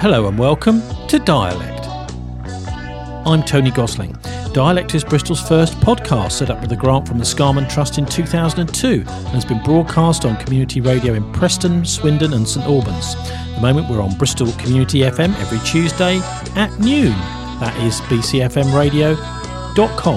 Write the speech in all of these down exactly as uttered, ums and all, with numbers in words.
Hello and welcome to Dialect. I'm Tony Gosling. Dialect is Bristol's first podcast, set up with a grant from the Scarman Trust in two thousand two and has been broadcast on community radio in Preston, Swindon and St Albans. At the moment we're on Bristol Community F M every Tuesday at noon. That is b c f m radio dot com.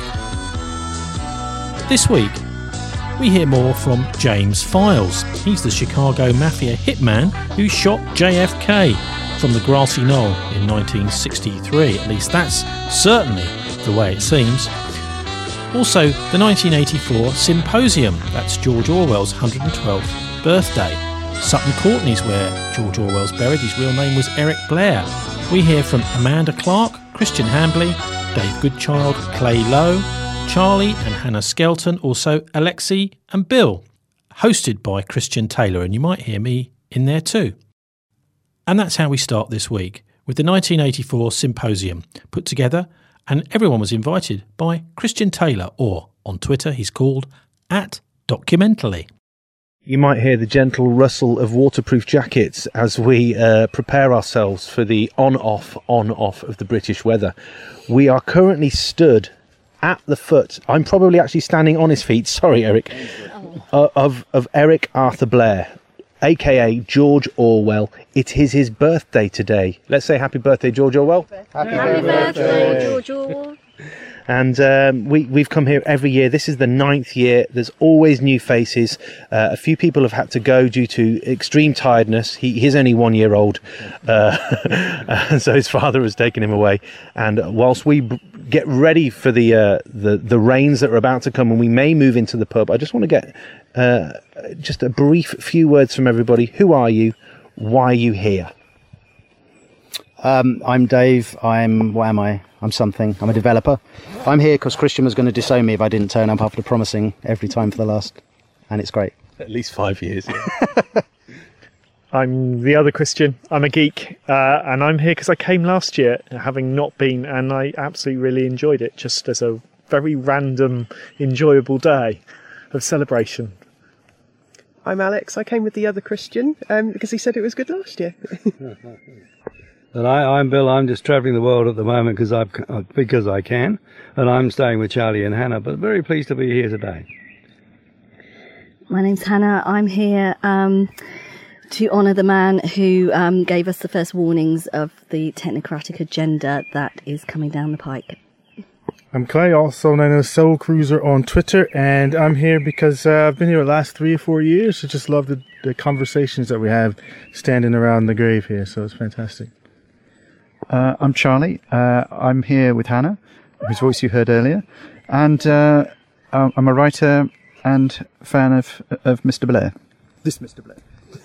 This week we hear more from James Files. He's the Chicago Mafia hitman who shot J F K from the grassy knoll in nineteen sixty-three. At least that's certainly the way it seems. Also, the nineteen eighty-four Symposium. That's George Orwell's one hundred twelfth birthday. Sutton Courtenay's where George Orwell's buried. His real name was Eric Blair. We hear from Amanda Clark, Christian Hambley, Dave Goodchild, Clay Lowe, Charlie and Hannah Skelton, also Alexi and Bill, hosted by Christian Taylor, and you might hear me in there too. And that's how we start this week, with the nineteen eighty-four Symposium put together, and everyone was invited by Christian Taylor, or on Twitter he's called at Documentally. You might hear the gentle rustle of waterproof jackets as we uh, prepare ourselves for the on-off, on-off of the British weather. We are currently stood at the foot, I'm probably actually standing on his feet, sorry Eric, uh, of, of Eric Arthur Blair, aka George Orwell. It is his birthday today. Let's say happy birthday, George Orwell. Happy, happy birthday, birthday, George Orwell. And um, we, we've come here every year. This is the ninth year. There's always new faces. Uh, a few people have had to go due to extreme tiredness. He, he's only one year old. Uh, and so his father has taken him away. And whilst we b- get ready for the, uh, the, the rains that are about to come and we may move into the pub, I just want to get uh, just a brief few words from everybody. Who are you? Why are you here? Um, I'm Dave. I'm, what am I? I'm something. I'm a developer. I'm here because Christian was going to disown me if I didn't turn up after promising every time for the last, and it's great. At least five years. Yeah. I'm the other Christian. I'm a geek, uh, and I'm here because I came last year, having not been, and I absolutely really enjoyed it, just as a very random, enjoyable day of celebration. I'm Alex. I came with the other Christian um, because he said it was good last year. And I, I'm Bill. I'm just travelling the world at the moment because I because I can, and I'm staying with Charlie and Hannah. But very pleased to be here today. My name's Hannah. I'm here um, to honour the man who um, gave us the first warnings of the technocratic agenda that is coming down the pike. I'm Clay, also known as Soul Cruiser on Twitter, and I'm here because uh, I've been here the last three or four years. I just love the, the conversations that we have standing around the grave here, so it's fantastic. Uh, I'm Charlie. Uh, I'm here with Hannah, whose voice you heard earlier, and uh, I'm a writer and fan of of Mister Blair. This Mister Blair.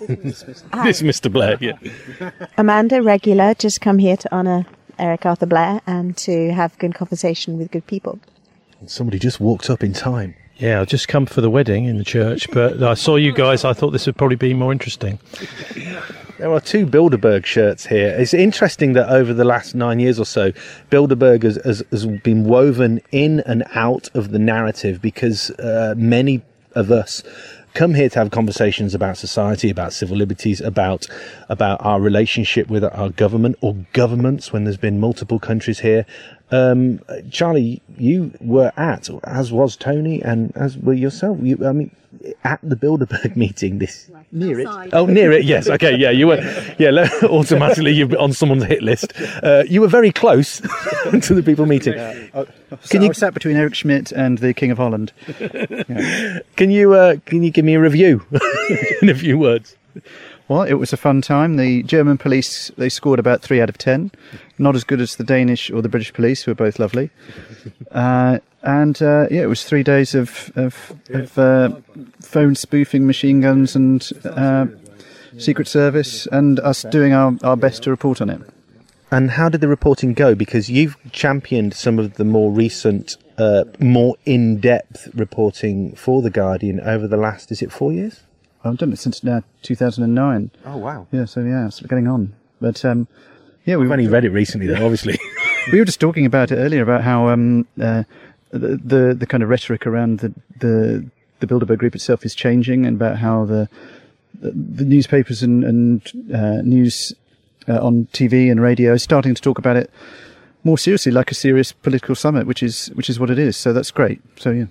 This Mister Blair, yeah. Amanda, regular, just come here to honour Eric Arthur Blair and to have good conversation with good people. Somebody just walked up in time. Yeah, I've just come for the wedding in the church, but I saw you guys, I thought this would probably be more interesting. There are two Bilderberg shirts here. It's interesting that over the last nine years or so, Bilderberg has, has, has been woven in and out of the narrative because uh, many of us come here to have conversations about society, about civil liberties, about about our relationship with our government or governments when there's been multiple countries here. Um, Charlie, you were at, as was Tony, and as were yourself. You, I mean, at the Bilderberg meeting this Near it. Oh, near it. Yes. Okay. Yeah, you were. Yeah, automatically you're on someone's hit list. Uh, you were very close to the people meeting. Yeah. I, Can you... I was sat between Eric Schmidt and the King of Holland. Yeah. Can you uh, can you give me a review in a few words? Well, it was a fun time. The German police, they scored about three out of ten. Not as good as the Danish or the British police, who were both lovely. Uh, and uh, yeah, it was three days of of, of uh, phone spoofing, machine guns, and uh, Secret Service, and us doing our, our best to report on it. And how did the reporting go? Because you've championed some of the more recent, uh, more in-depth reporting for The Guardian over the last, is it four years? I've done it since now two thousand nine. Oh, wow. Yeah, so yeah, it's getting on. But um, yeah, we've only read it recently, though, obviously. We were just talking about it earlier about how um, uh, the, the the kind of rhetoric around the the, the Bilderberg Group itself is changing, and about how the the, the newspapers and, and uh, news uh, on T V and radio, starting to talk about it more seriously, like a serious political summit, which is which is what it is. So that's great. So yeah.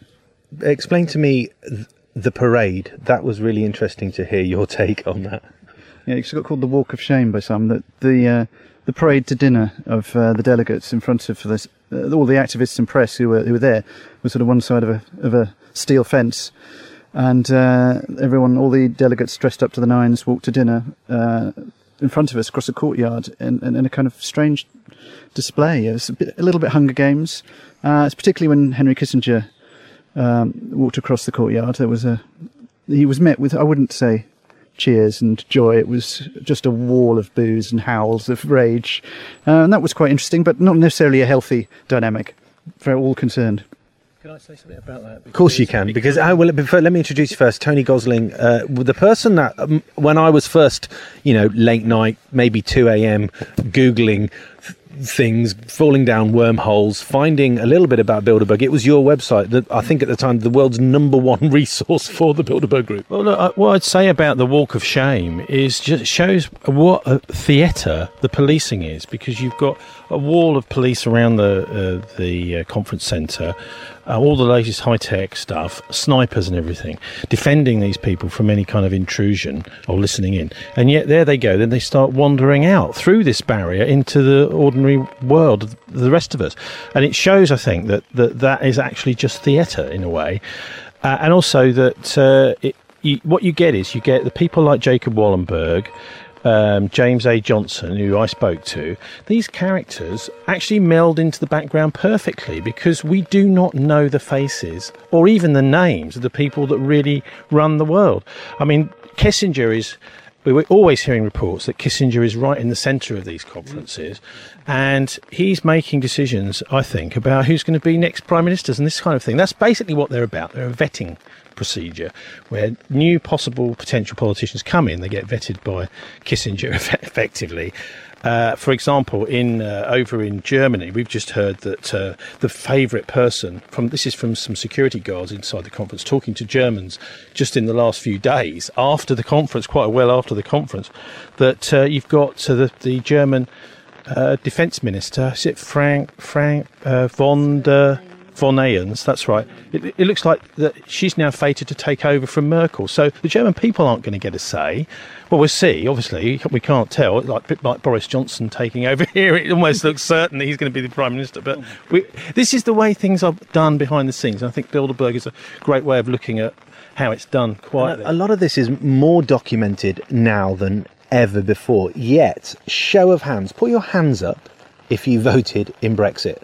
Explain to me th- the parade. That was really interesting to hear your take on that. Yeah, it's got called the Walk of Shame by some. That the uh, the parade to dinner of uh, the delegates in front of this, uh, all the activists and press who were who were there was sort of one side of a of a steel fence, and uh, everyone, all the delegates dressed up to the nines, walked to dinner uh, in front of us across a courtyard in, in, in a kind of strange display. It was a, bit, a little bit Hunger Games. Uh, it's particularly when Henry Kissinger um, walked across the courtyard. There was a he was met with, I wouldn't say cheers and joy, it was just a wall of boos and howls of rage, uh, and that was quite interesting, but not necessarily a healthy dynamic for all concerned. Can I say something about that? Of course you can, because I will. Before, let me introduce you first, Tony Gosling, uh, the person that um, when I was first, you know, late night, maybe two a.m. googling th- things, falling down wormholes, finding a little bit about Bilderberg. It was your website that I think at the time the world's number one resource for the Bilderberg Group. Well, look, uh, what I'd say about the Walk of Shame is just shows what a theatre the policing is, because you've got a wall of police around the uh, the uh, conference centre. Uh, all the latest high-tech stuff, snipers and everything, defending these people from any kind of intrusion or listening in. And yet there they go, then they start wandering out through this barrier into the ordinary world, the rest of us. And it shows, I think, that that, that is actually just theatre in a way. Uh, and also that uh, it, you, what you get is you get the people like Jacob Wallenberg, Um, James A. Johnson, who I spoke to. These characters actually meld into the background perfectly, because we do not know the faces or even the names of the people that really run the world. I mean, Kissinger is, we're always hearing reports that Kissinger is right in the centre of these conferences, and he's making decisions, I think, about who's going to be next prime ministers and this kind of thing. That's basically what they're about. They're a vetting procedure where new possible potential politicians come in, they get vetted by Kissinger effectively. Uh, for example, in uh, over in Germany, we've just heard that uh, the favourite person from this is from some security guards inside the conference talking to Germans just in the last few days after the conference, quite a while after the conference, that uh, you've got uh, the, the German uh, defence minister, is it Frank Frank uh, von der von Ayens, that's right. It, it looks like that she's now fated to take over from Merkel. So the German people aren't going to get a say. Well, we'll see. Obviously, we can't tell. Like a bit like Boris Johnson taking over here, it almost looks certain that he's going to be the Prime Minister. But we, this is the way things are done behind the scenes. And I think Bilderberg is a great way of looking at how it's done quietly. A lot of this is more documented now than ever before. Yet, show of hands, put your hands up if you voted in Brexit.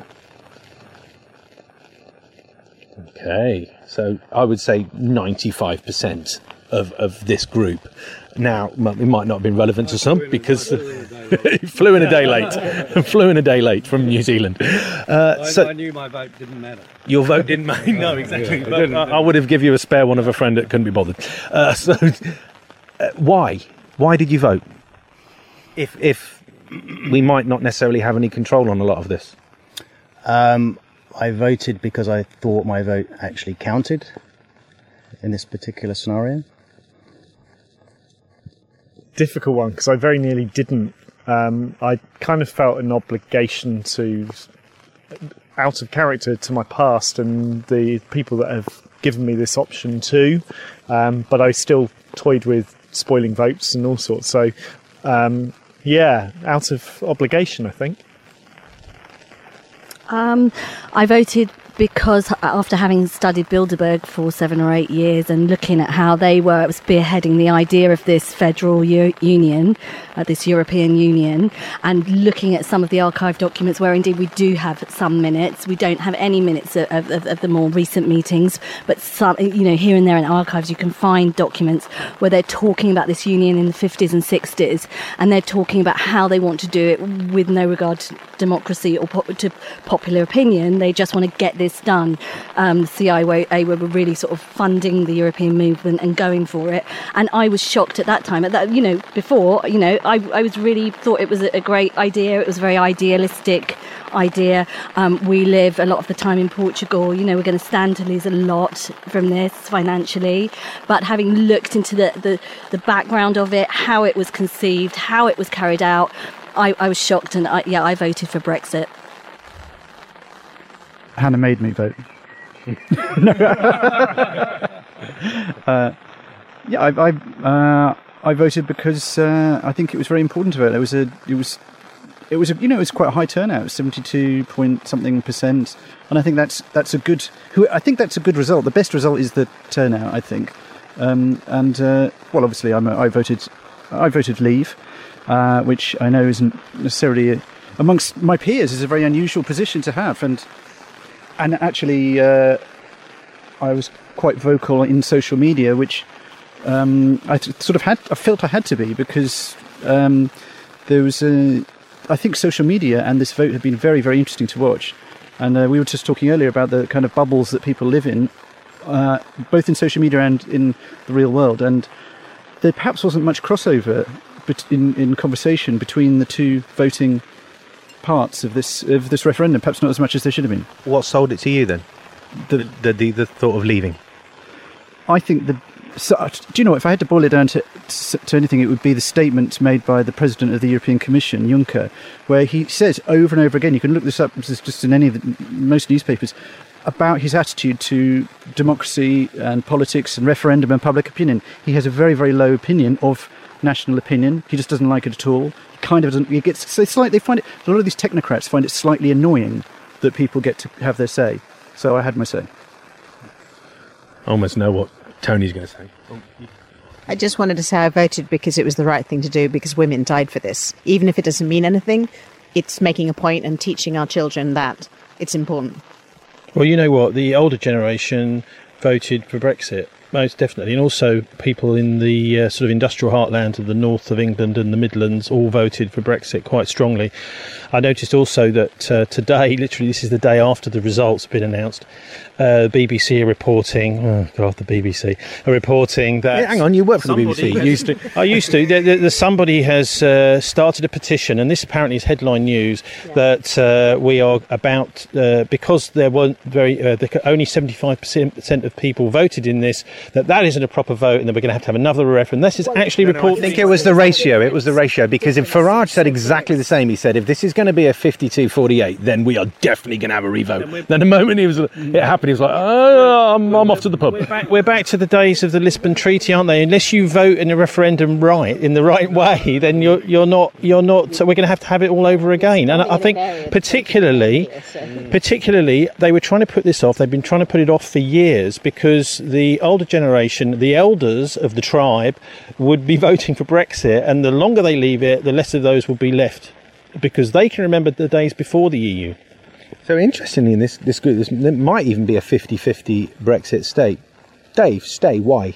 Okay, so I would say ninety-five percent of, of this group. Now, it might not have been relevant to some because he flew in a day late, flew in a day late from New Zealand. Uh, I, so I knew my vote didn't matter. Your vote didn't matter? No, exactly. Yeah, But I, I would have given you a spare one of a friend that couldn't be bothered. Uh, so, uh, why? Why did you vote? If if we might not necessarily have any control on a lot of this. Um, I voted because I thought my vote actually counted in this particular scenario. Difficult one, because I very nearly didn't. Um, I kind of felt an obligation to, out of character to my past and the people that have given me this option too, um, but I still toyed with spoiling votes and all sorts. So, um, yeah, out of obligation, I think. Um, I voted because after having studied Bilderberg for seven or eight years and looking at how they were spearheading the idea of this federal u- union, uh, this European Union, and looking at some of the archive documents where indeed we do have some minutes. We don't have any minutes of, of, of the more recent meetings, but some, you know, here and there in archives you can find documents where they're talking about this union in the fifties and sixties, and they're talking about how they want to do it with no regard to democracy or po- to popular opinion. They just want to get this done. Um, the C I A were really sort of funding the European movement and going for it. And I was shocked at that time. At that, you know, before, you know, I, I was really thought it was a great idea. It was very idealistic. idea. Um, we live a lot of the time in Portugal. You know, we're going to stand to lose a lot from this financially. But having looked into the, the, the background of it, how it was conceived, how it was carried out, I, I was shocked, and I, yeah, I voted for Brexit. Hannah made me vote. uh, yeah, I I, uh, I voted because uh, I think it was very important to vote. There was a it was it was a, you know it was quite a high turnout, seventy-two point something percent, and I think that's that's a good. I think that's a good result. The best result is the turnout, I think. Um, and uh, well, obviously, I'm a, I voted I voted Leave, uh, which I know isn't necessarily a, amongst my peers is a very unusual position to have, and and actually. Uh, I was quite vocal in social media, which um, I t- sort of had. I felt I had to be because um, there was a. I think social media and this vote have been very, very interesting to watch. And uh, we were just talking earlier about the kind of bubbles that people live in, uh, both in social media and in the real world. And there perhaps wasn't much crossover bet- in in conversation between the two voting parts of this of this referendum. Perhaps not as much as there should have been. What sold it to you then? The, the the the thought of leaving. I think the. So, do you know, if I had to boil it down to to anything, it would be the statement made by the President of the European Commission, Juncker, where he says over and over again. You can look this up. This is just in any of the, most newspapers about his attitude to democracy and politics and referendum and public opinion. He has a very very low opinion of national opinion. He just doesn't like it at all. He kind of doesn't. He gets so it's like they find it. A lot of these technocrats find it slightly annoying that people get to have their say. So I had my say. I almost know what Tony's going to say. I just wanted to say I voted because it was the right thing to do, because women died for this. Even if it doesn't mean anything, it's making a point and teaching our children that it's important. Well, you know what? The older generation voted for Brexit, most definitely. And also people in the uh, sort of industrial heartland of the north of England and the Midlands all voted for Brexit quite strongly. I noticed also that uh, today, literally this is the day after the results have been announced, uh, the B B C are reporting, oh God, the B B C are reporting that... Yeah, hang on, you work for the B B C. You used to. I used to. The, the, the, somebody has uh, started a petition, and this apparently is headline news, yeah. that uh, we are about, uh, because there weren't very, uh, the, only seventy-five percent of people voted in this, that that isn't a proper vote, and that we're going to have to have another referendum. This is actually no, reported... No, I think it was the ratio, it was the ratio, because if Farage said exactly the same, he said, if this is going to be a fifty-two forty-eight, then we are definitely going to have a revote. Then the moment he was, it happened, he was like, oh, I'm, I'm off to the pub. We're back, we're back to the days of the Lisbon Treaty, aren't they? Unless you vote in a referendum right, in the right way, then you're you're not, you're not, so we're going to have to have it all over again. And I, I think particularly, particularly, they were trying to put this off, they've been trying to put it off for years, because the older generation, the elders of the tribe, would be voting for Brexit, and the longer they leave it, the less of those will be left, because they can remember the days before the E U. So interestingly, in this this group, this, there might even be a fifty-fifty Brexit state. Dave, stay. Why?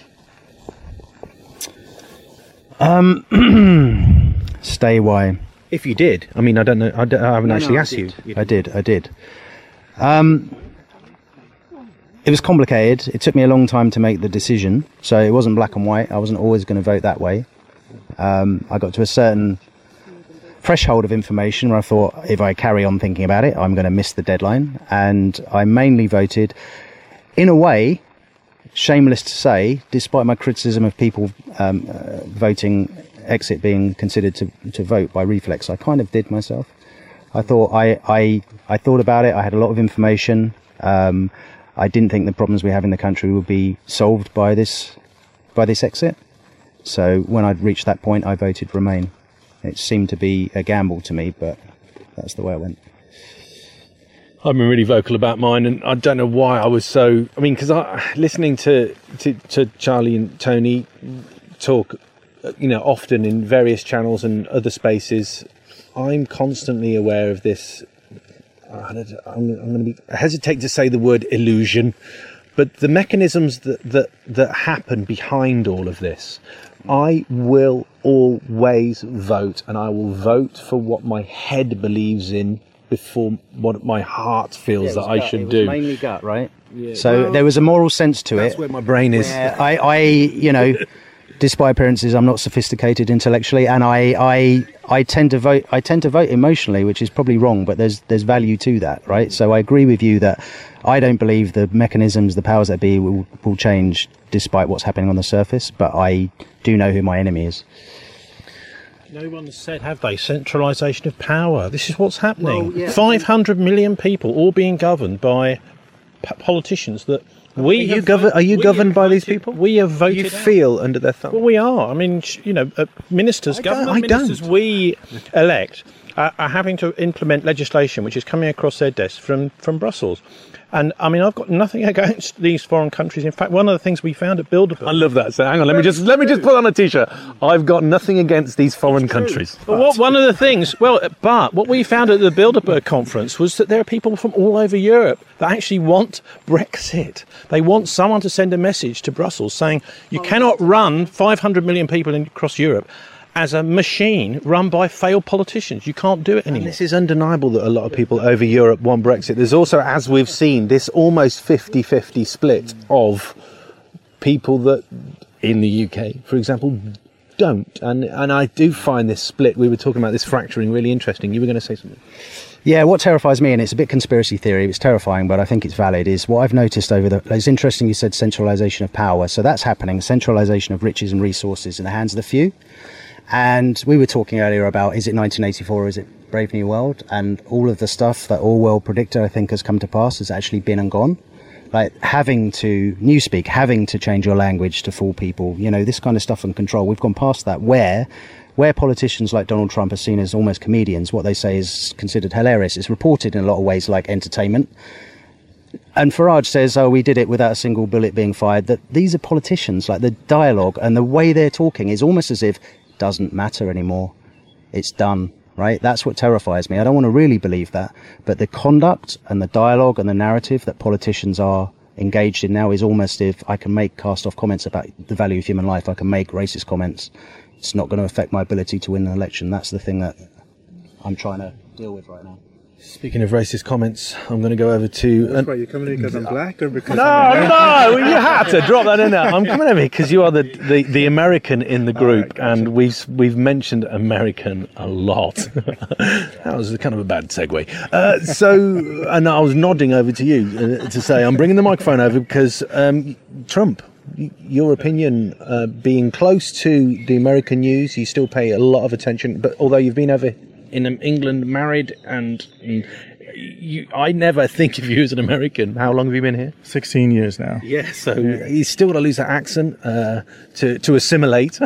Um, stay. Why? If you did, I mean, I don't know. I, don't, I haven't no, actually no, asked I you. I did. I did. Um, it was complicated. It took me a long time to make the decision, so it wasn't black and white. I wasn't always going to vote that way. Um, I got to a certain threshold of information where I thought, if I carry on thinking about it, I'm going to miss the deadline. And I mainly voted, in a way, shameless to say, despite my criticism of people um, uh, voting exit being considered to, to vote by reflex, I kind of did myself. I thought I, I, I thought about it. I had a lot of information. Um, I didn't think the problems we have in the country would be solved by this by this exit. So when I'd reached that point, I voted Remain. It seemed to be a gamble to me, but that's the way I went. I've been really vocal about mine, and I don't know why I was so... I mean, because I listening to, to, to Charlie and Tony talk, you know, often in various channels and other spaces, I'm constantly aware of this... I'm, I'm going to be I hesitate to say the word illusion, but the mechanisms that, that, that happen behind all of this... I will always vote, and I will vote for what my head believes in before what my heart feels yeah, that I gut. should it was do. Mainly gut, right? Yeah. So well, there was a moral sense to that's it. That's where my brain is. I, I, you know, despite appearances, I'm not sophisticated intellectually, and I, I, I tend to vote. I tend to vote emotionally, which is probably wrong, but there's there's value to that, right? So I agree with you that I don't believe the mechanisms, the powers that be, will, will change despite what's happening on the surface. But I do know who my enemy is. No one has said, have they, centralisation of power? This is what's happening. Well, yeah. five hundred million people all being governed by p- politicians that we Are you, have gover- voted- are you we governed have by these voted- people? We have voted You out. feel under their thumb? Well, we are. I mean, sh- you know, uh, ministers, I don't- government I don't. ministers we elect uh, are having to implement legislation which is coming across their desks from, from Brussels. And, I mean, I've got nothing against these foreign countries. In fact, one of the things we found at Bilderberg... I love that. So hang on, let me just let me just put on a t-shirt. I've got nothing against these foreign countries. But what, one of the things, well, but what we found at the Bilderberg conference was that there are people from all over Europe that actually want Brexit. They want someone to send a message to Brussels saying you cannot run five hundred million people in, across Europe as a machine run by failed politicians. You can't do it anymore. This is undeniable that a lot of people over Europe want Brexit. There's also, as we've seen, this almost fifty-fifty split of people that in the U K, for example, don't. And and I do find this split, we were talking about this fracturing, really interesting. You were going to say something. Yeah, what terrifies me, and it's a bit conspiracy theory, it's terrifying, but I think it's valid, is what I've noticed over the... It's interesting you said centralisation of power. So that's happening, centralisation of riches and resources in the hands of the few. And we were talking earlier about, is it nineteen eighty-four or is it Brave New World? And all of the stuff that Orwell predicted, I think, has come to pass, has actually been and gone. Like having to newspeak, having to change your language to fool people, you know, this kind of stuff and control. We've gone past that where... Where politicians like Donald Trump are seen as almost comedians, what they say is considered hilarious. It's reported in a lot of ways like entertainment. And Farage says, oh, we did it without a single bullet being fired. That these are politicians, like the dialogue and the way they're talking is almost as if it doesn't matter anymore. It's done, right? That's what terrifies me. I don't want to really believe that. But the conduct and the dialogue and the narrative that politicians are engaged in now is almost if I can make cast off comments about the value of human life. I can make racist comments. It's not going to affect my ability to win an election. That's the thing that I'm trying to deal with right now. Speaking of racist comments, I'm going to go over to... That's why you're coming here because I'm black or because No, I'm no, you had to drop that in there. I'm coming over here because you are the, the, the American in the group, right, gotcha. and we've we've mentioned American a lot. That was kind of a bad segue. Uh, so, and I was nodding over to you uh, to say I'm bringing the microphone over because um, Trump, y- your opinion, uh, being close to the American news, you still pay a lot of attention, but although you've been over in England married and... and You, I never think of you as an American. How long have you been here? sixteen years now. Yeah, so he's still got to lose that accent uh, to to assimilate.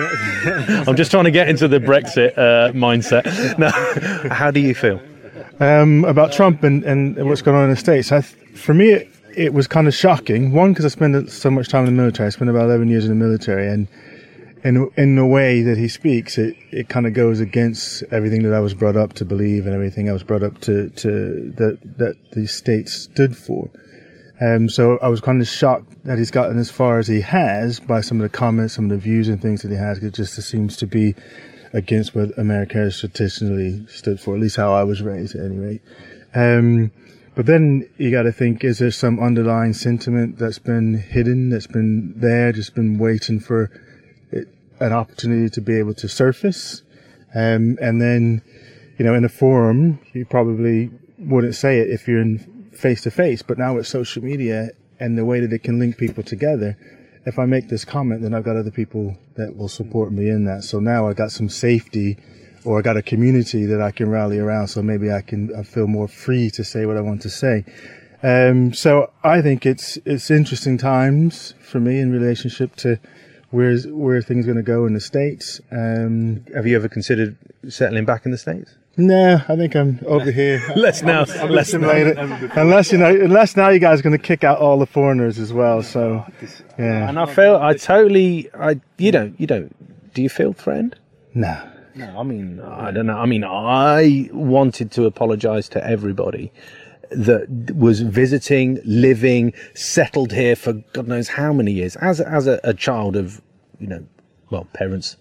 I'm just trying to get into the Brexit uh, mindset. No, how do you feel Um, about Trump and, and what's going on in the States? I, for me, it, it was kind of shocking. One, because I spent so much time in the military. I spent about eleven years in the military, and in in the way that he speaks, it, it kind of goes against everything that I was brought up to believe and everything I was brought up to, to that that the state stood for. Um, so I was kind of shocked that he's gotten as far as he has by some of the comments, some of the views and things that he has. It just seems to be against what America has traditionally stood for, at least how I was raised at any rate. Um, but then you got to think, is there some underlying sentiment that's been hidden, that's been there, just been waiting for it, an opportunity to be able to surface? Um, and then, you know, in a forum, you probably wouldn't say it if you're in face to face, but now with social media and the way that it can link people together, if I make this comment, then I've got other people that will support me in that. So now I got some safety, or I got a community that I can rally around. So maybe I can I feel more free to say what I want to say. Um, so I think it's it's interesting times for me in relationship to where's where things going to go in the States. Um, Have you ever considered settling back in the States? No, I think I'm over here. Let's now, I'm let's assimilated. Unless you know, unless now you guys are going to kick out all the foreigners as well. So, yeah. And I feel I totally, I you don't, you don't. Do you feel threatened? No. No, I mean, I don't know. I mean, I wanted to apologise to everybody that was visiting, living, settled here for God knows how many years. As as a, a child of, you know, well, parents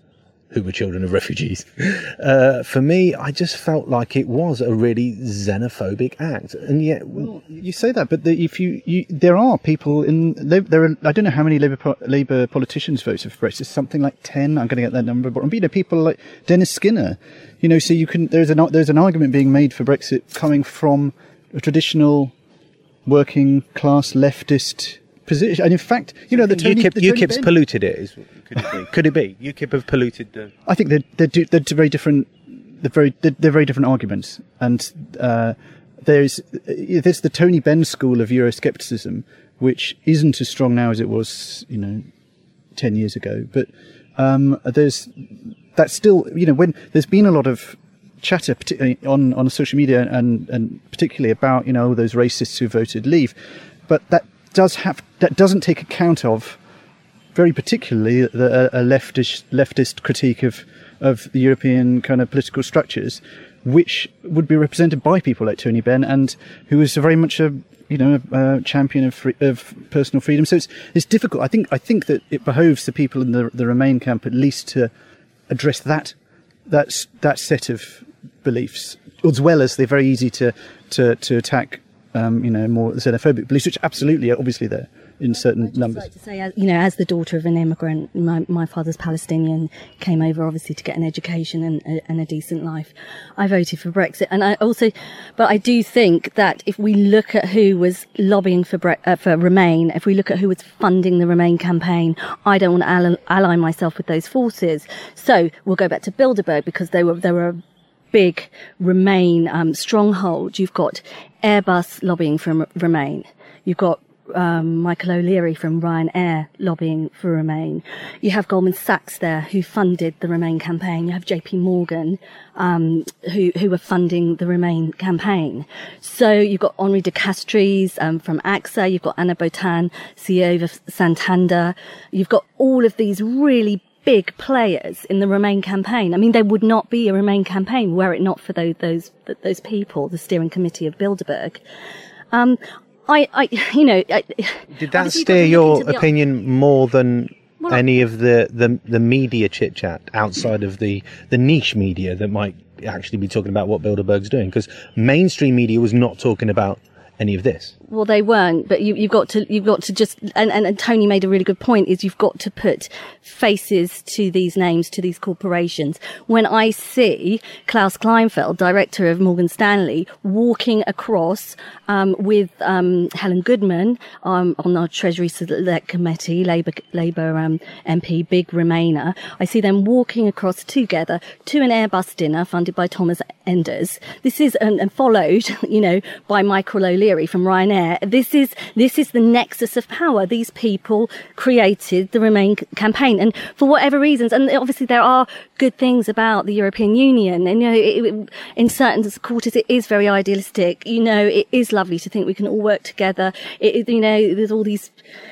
who were children of refugees. Uh, for me, I just felt like it was a really xenophobic act, and yet well, you say that, but the, if you, you, there are people in there. Are, I don't know how many Labour Labour politicians voted for Brexit. Something like ten. I'm going to get that number, but you know, people like Dennis Skinner. You know, so you can. There's an there's an argument being made for Brexit coming from a traditional working class leftist position, and in fact, you know, the Tony, UKIP, the Tony UKIP's Benn, polluted it. Is, could it be? Could it be? UKIP have polluted the. I think they're they're, do, they're very different. They're very they're, they're very different arguments, and uh, there's there's the Tony Benn school of Euroscepticism, which isn't as strong now as it was, you know, ten years ago. But um, there's that's still, you know, when there's been a lot of chatter particularly on on social media and and particularly about, you know, those racists who voted Leave, but that does have that doesn't take account of very particularly the, a leftist leftist critique of of the European kind of political structures, which would be represented by people like Tony Benn, and who is very much a you know a champion of free, of personal freedom. So it's it's difficult. I think I think that it behoves the people in the the Remain camp at least to address that that that set of beliefs, as well as they're very easy to to to attack. Um, you know, more xenophobic beliefs, which absolutely are obviously there in certain I'd numbers. Like to say, you know, as the daughter of an immigrant, my, my father's Palestinian, came over obviously to get an education and, and a decent life. I voted for Brexit, and I also, but I do think that if we look at who was lobbying for Bre- uh, for Remain, if we look at who was funding the Remain campaign, I don't want to ally, ally myself with those forces. So we'll go back to Bilderberg, because they were they were a big Remain um, stronghold. You've got Airbus lobbying for Remain. You've got um, Michael O'Leary from Ryanair lobbying for Remain. You have Goldman Sachs there, who funded the Remain campaign. You have J P Morgan, um, who who were funding the Remain campaign. So you've got Henri de Castries um, from AXA. You've got Anna Botan, C E O of Santander. You've got all of these really big players in the Remain campaign. I mean, there would not be a Remain campaign were it not for those those those people, the steering committee of Bilderberg. Um, I, I, you know, I, did that steer your opinion more than well, any of the, the, the media chit chat outside of the, the niche media that might actually be talking about what Bilderberg's doing? Because mainstream media was not talking about any of this. Well, they weren't, but you, you've got to, you've got to just, and, and, and Tony made a really good point, is you've got to put faces to these names, to these corporations. When I see Klaus Kleinfeld, director of Morgan Stanley, walking across, um, with, um, Helen Goodman, um, on our Treasury Select Committee, Labour, Labour, um, M P, big Remainer, I see them walking across together to an Airbus dinner funded by Thomas Enders. This is, and, and followed, you know, by Michael O'Leary from Ryanair. This is this is the nexus of power. These people created the Remain c- campaign, and for whatever reasons, and obviously there are good things about the European Union, and you know, it, it, in certain quarters it is very idealistic. You know, it is lovely to think we can all work together. It, it, you know, there's all these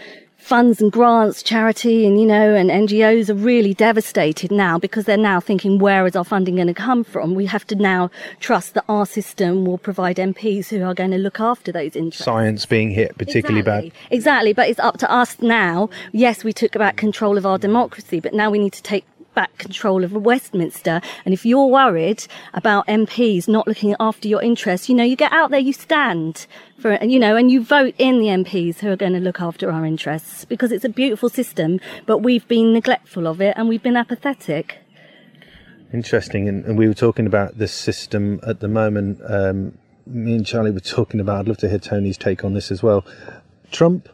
funds and grants, charity, and, you know, and N G Os are really devastated now because they're now thinking, where is our funding going to come from? We have to now trust that our system will provide M Ps who are going to look after those interests. Science being hit particularly exactly. bad. Exactly, but it's up to us now. Yes, we took back control of our democracy, but now we need to take back control of Westminster. And if you're worried about M Ps not looking after your interests, you know, you get out there, you stand for, you know, and you vote in the M Ps who are going to look after our interests, because it's a beautiful system, but we've been neglectful of it and we've been apathetic. Interesting. And, and we were talking about this system at the moment. Um, me and Charlie were talking about, I'd love to hear Tony's take on this as well. Trump,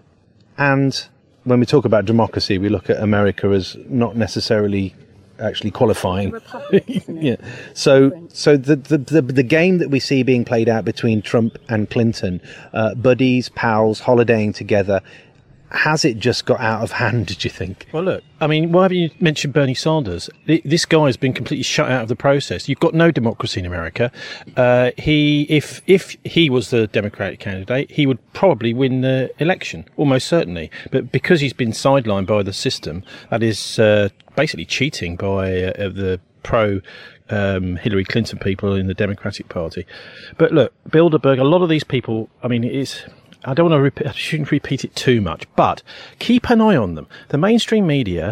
and when we talk about democracy, we look at America as not necessarily actually qualifying. Republic, isn't it? Yeah. So, so the, the the the game that we see being played out between Trump and Clinton, uh, buddies, pals, holidaying together, has it just got out of hand, did you think? Well, look, I mean, why haven't you mentioned Bernie Sanders? This guy has been completely shut out of the process. You've got no democracy in America. Uh, he, if if he was the Democratic candidate, he would probably win the election, almost certainly. But because he's been sidelined by the system, that is uh, basically cheating by uh, the pro um, Hillary Clinton people in the Democratic Party. But look, Bilderberg, a lot of these people, I mean, it's... I don't want to repeat, I shouldn't repeat it too much, but keep an eye on them. The mainstream media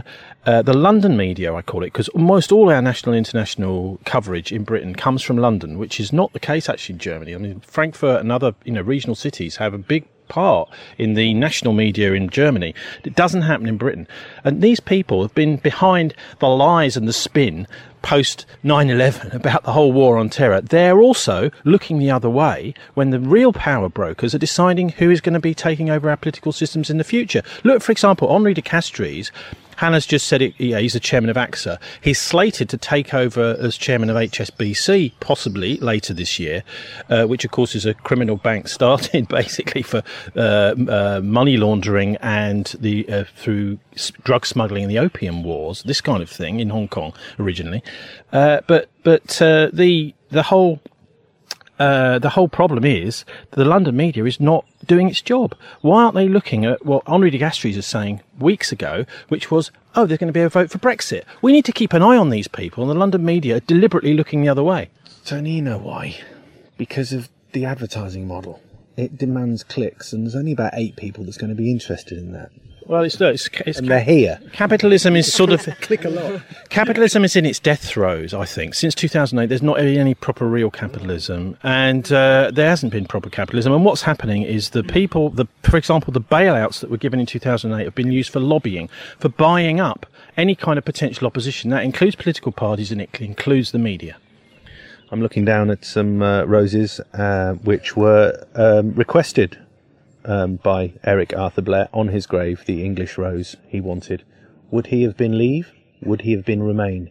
Uh, the London media, I call it, because almost all our national and international coverage in Britain comes from London, which is not the case actually in Germany. I mean, Frankfurt and other, you know, regional cities have a big part in the national media in Germany. It doesn't happen in Britain. And these people have been behind the lies and the spin post nine eleven about the whole war on terror. They're also looking the other way when the real power brokers are deciding who is going to be taking over our political systems in the future. Look, for example, Henri de Castries. Hannah's just said it, yeah, he's the chairman of AXA. He's slated to take over as chairman of H S B C, possibly later this year, uh, which, of course, is a criminal bank started basically for uh, uh, money laundering and the uh, through drug smuggling and the opium wars, this kind of thing in Hong Kong originally. Uh, but but uh, the the whole uh, the whole problem is the London media is not doing its job. Why aren't they looking at what Henri de Castries was saying weeks ago, which was, oh, there's going to be a vote for Brexit? We need to keep an eye on these people, and the London media are deliberately looking the other way. Tony, you know why? Because of the advertising model. It demands clicks, and there's only about eight people that's going to be interested in that. Well, it's, it's, it's and they're here. Capitalism is sort of click a lot. Capitalism is in its death throes, I think. Since two thousand eight, there's not any proper real capitalism, and uh, there hasn't been proper capitalism. And what's happening is the people, the, for example, the bailouts that were given in two thousand eight have been used for lobbying, for buying up any kind of potential opposition. That includes political parties and it includes the media. I'm looking down at some uh, roses uh, which were um, requested Um, by Eric Arthur Blair on his grave, the English rose he wanted. Would he have been leave? Would he have been remain?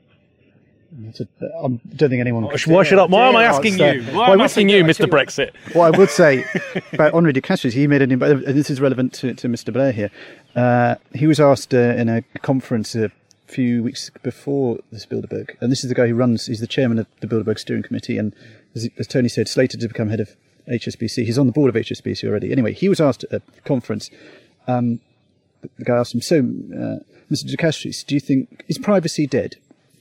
I don't think anyone. Why should I? Why am I asking you? Why am I asking you, Mister Brexit? What I would say about Henri de Castries, he made an. And this is relevant to, to Mister Blair here. Uh, he was asked uh, in a conference a few weeks before this Bilderberg, and this is the guy who runs. He's the chairman of the Bilderberg Steering Committee, and as, as Tony said, slated to become head of H S B C. He's on the board of H S B C already. Anyway, he was asked at a conference. Um, the guy asked him, "So, uh, Mister de Castries, do you think is privacy dead?"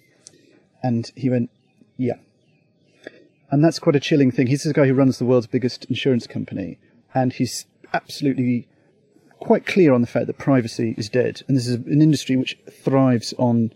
And he went, "Yeah." And that's quite a chilling thing. He's the guy who runs the world's biggest insurance company, and he's absolutely quite clear on the fact that privacy is dead. And this is an industry which thrives on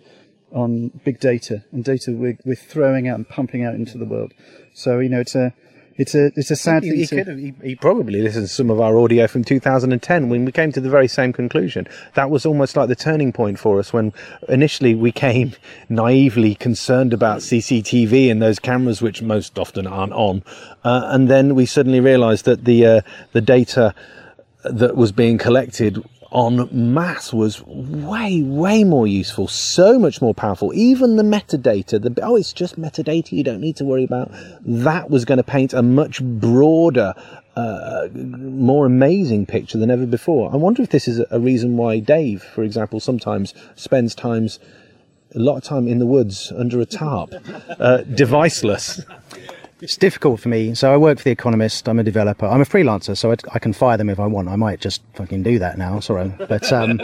on big data and data we're, we're throwing out and pumping out into the world. So you know, it's a It's a it's a sad he, thing. He, to... could have, he, he probably listened to some of our audio from two thousand ten when we came to the very same conclusion. That was almost like the turning point for us when initially we came naively concerned about C C T V and those cameras which most often aren't on, uh, and then we suddenly realised that the uh, the data that was being collected en masse was way, way more useful, so much more powerful. Even the metadata, the oh, it's just metadata, you don't need to worry about. That was going to paint a much broader, uh, more amazing picture than ever before. I wonder if this is a reason why Dave, for example, sometimes spends times, a lot of time in the woods under a tarp, uh, deviceless. It's difficult for me. So I work for The Economist. I'm a developer. I'm a freelancer, so I, I can fire them if I want. I might just fucking do that now. Sorry, but um,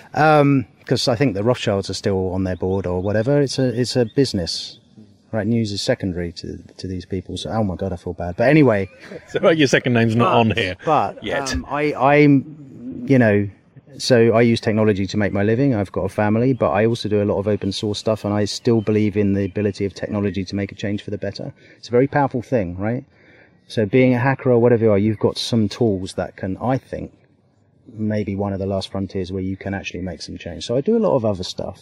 um, because I think the Rothschilds are still on their board or whatever. It's a it's a business, right? News is secondary to to these people. So oh my god, I feel bad. But anyway, so your second name's not but, on here, but yet. Um, I I'm you know. So I use technology to make my living. I've got a family, but I also do a lot of open source stuff, and I still believe in the ability of technology to make a change for the better. It's a very powerful thing, right? So being a hacker or whatever you are, you've got some tools that can, I think, maybe one of the last frontiers where you can actually make some change. So I do a lot of other stuff.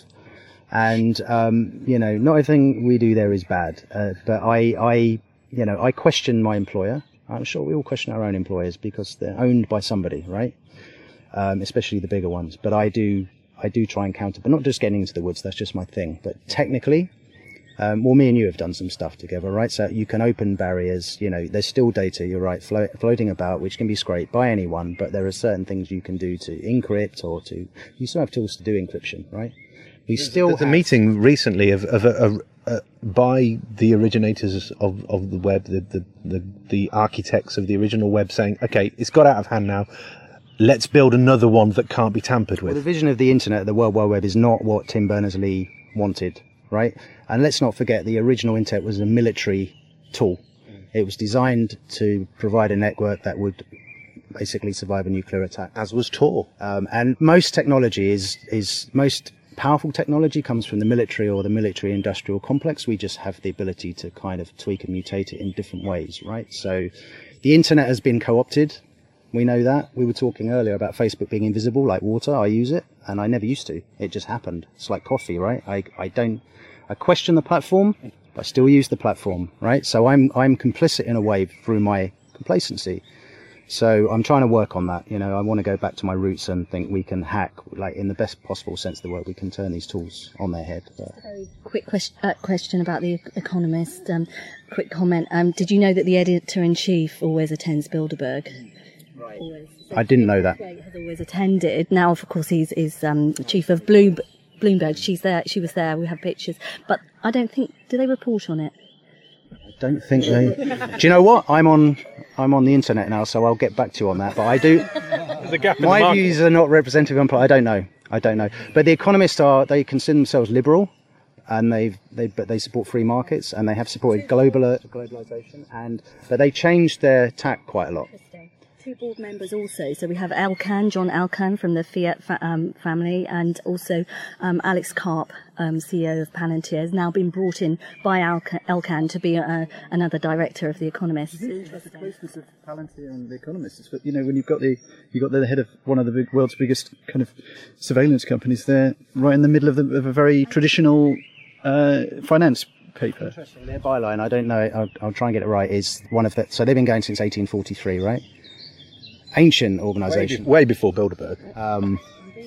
And, um, you know, not everything we do there is bad. Uh, but I, I, you know, I question my employer. I'm sure we all question our own employers because they're owned by somebody, right? Um, especially the bigger ones. But I do I do try and counter, but not just getting into the woods, that's just my thing. But technically, um, well, me and you have done some stuff together, right? So you can open barriers, you know, there's still data, you're right, flo- floating about, which can be scraped by anyone, but there are certain things you can do to encrypt or to, you still have tools to do encryption, right? We still There's a meeting recently of, of a, a, a, by the originators of, of the web, the, the, the, the architects of the original web saying, okay, it's got out of hand now. Let's build another one that can't be tampered with. Well, the vision of the internet, the World Wide Web, is not what Tim Berners-Lee wanted, right? And let's not forget the original internet was a military tool. It was designed to provide a network that would basically survive a nuclear attack. As was Tor. Um, and most technology is, is most powerful technology comes from the military or the military industrial complex. We just have the ability to kind of tweak and mutate it in different ways, right? So the internet has been co-opted. We know that. We were talking earlier about Facebook being invisible like water. I use it and I never used to. It just happened. It's like coffee, right? I, I don't, I question the platform, but I still use the platform, right? So I'm, I'm complicit in a way through my complacency. So I'm trying to work on that. You know, I want to go back to my roots and think we can hack, like in the best possible sense of the word, we can turn these tools on their head. But... Quick question, uh, question about The Economist. Um, quick comment. Um, did you know that the editor-in-chief always attends Bilderberg? Right. Always. I didn't know that. Has always attended. Now, of course, he's, he's um, chief of Bloom, Bloomberg. She's there. She was there. We have pictures. But I don't think... Do they report on it? I don't think they... Do you know what? I'm on... I'm on the internet now, so I'll get back to you on that. But I do. a gap in my the views are not representative. Of, I don't know. I don't know. But the Economists are. They consider themselves liberal, and they they but they support free markets, and they have supported global globalization. And but they changed their tack quite a lot. Two board members also. So we have Alcan, John Alcan from the Fiat fa- um, family, and also um, Alex Karp, um, C E O of Palantir, has now been brought in by Alcan, Alcan to be uh, another director of The Economist. The closeness of Palantir and The Economist. But you know, when you've got the you've got the head of one of the big, world's biggest kind of surveillance companies there, right in the middle of, the, of a very traditional uh, finance paper. Interesting. Their byline, I don't know. I'll, I'll try and get it right. Is one of the so they've been going since eighteen forty-three, right? Ancient organisation, way, be- way before Bilderberg. Um,